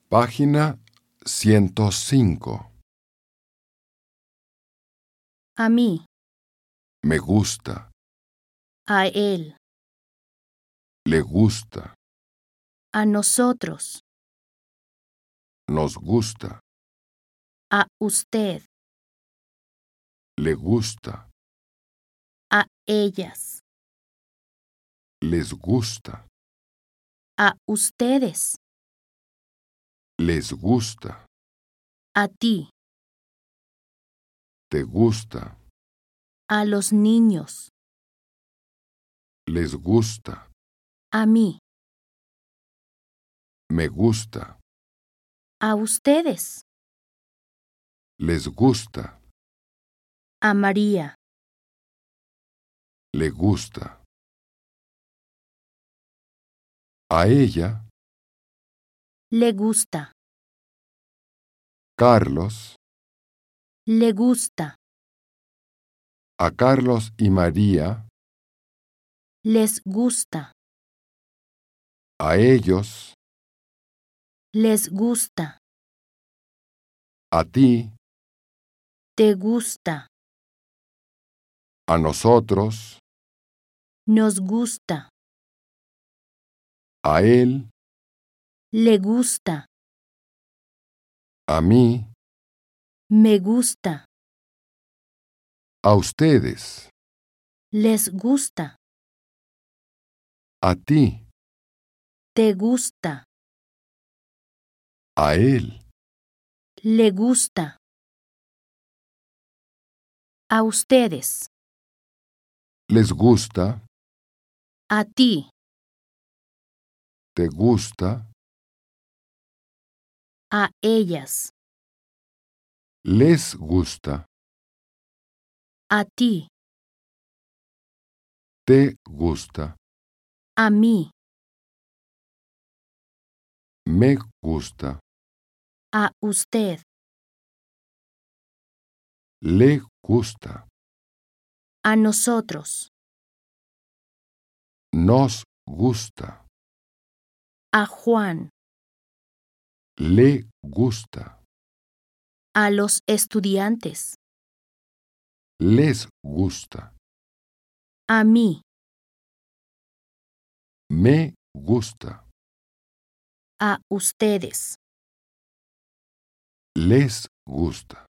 Página 105. A mí, Me gusta, a él, le gusta, a nosotros, nos gusta, a usted, le gusta, a ellas, les gusta, a ustedes, les gusta, a ti, te gusta, a los niños, les gusta, a mí, me gusta, a ustedes, les gusta, a María, le gusta. A ella, le gusta, Carlos, le gusta, a Carlos y María, les gusta, a ellos, les gusta, a ti, te gusta, a nosotros, nos gusta, a él, le gusta, a mí, me gusta, a ustedes, les gusta, a ti, te gusta, a él, le gusta, a ustedes, les gusta, a ti, te gusta, a ellas, les gusta, a ti, te gusta, a mí, me gusta, a usted, le gusta, a nosotros, nos gusta, a Juan, le gusta, a los estudiantes, les gusta, a mí, me gusta, a ustedes. les gusta.